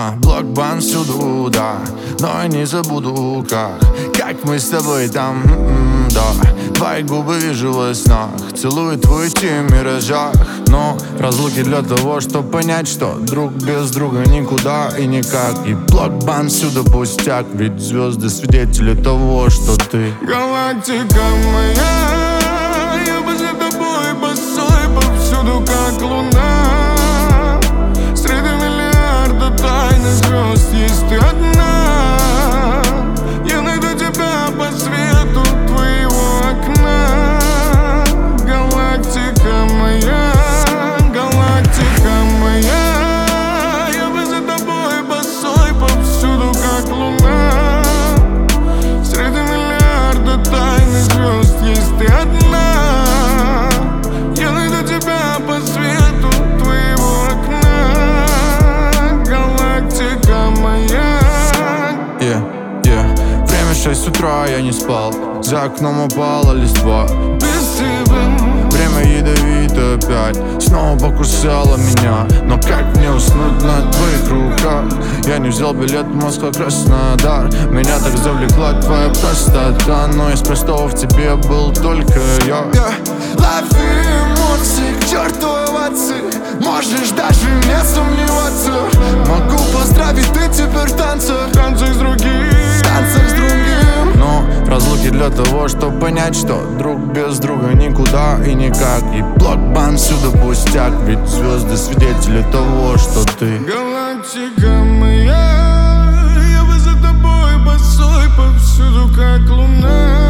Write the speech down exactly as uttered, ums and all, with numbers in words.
а, блок-бан всюду, да. Но я не забуду, как Как мы с тобой там, м-м, да. Твои губы вижу во снах, целую твой тень в миражах. Но разлуки для того, чтобы понять, что друг без друга никуда и никак. И блок-бан всюду пустяк, ведь звезды свидетели того, что ты галактика моя, я бы за тобой босой повсюду, как луна. Среди миллиарда тайных звезд есть ты одна. Я найду тебя по свету твоего окна. Галактика моя, галактика моя, я бы за тобой босой повсюду, как луна. Среди миллиарда тайных звезд есть ты одна. Я найду тебя по свету твоего окна. Галактика моя. yeah, yeah. Время шесть утра, я не спал. За окном упала листва. Без тебя Время ядовито опять снова покусало меня. Но как мне уснуть на твоих руках? Я не взял билет в Москва-Краснодар. Меня так завлекла твоя простота. Но из простого в тебе был только я. yeah. Лови эмоции, к черту овации. Можешь даже не сомневаться. Могу поздравить, ты теперь в танцах. Танцах с другим, танцах с другим. Но разлуки для того, чтобы понять, что друг без друга никуда и никак. И блок-бан всюду пустяк, ведь звезды свидетели того, что ты галактика моя, я бы за тобой босой повсюду, как луна.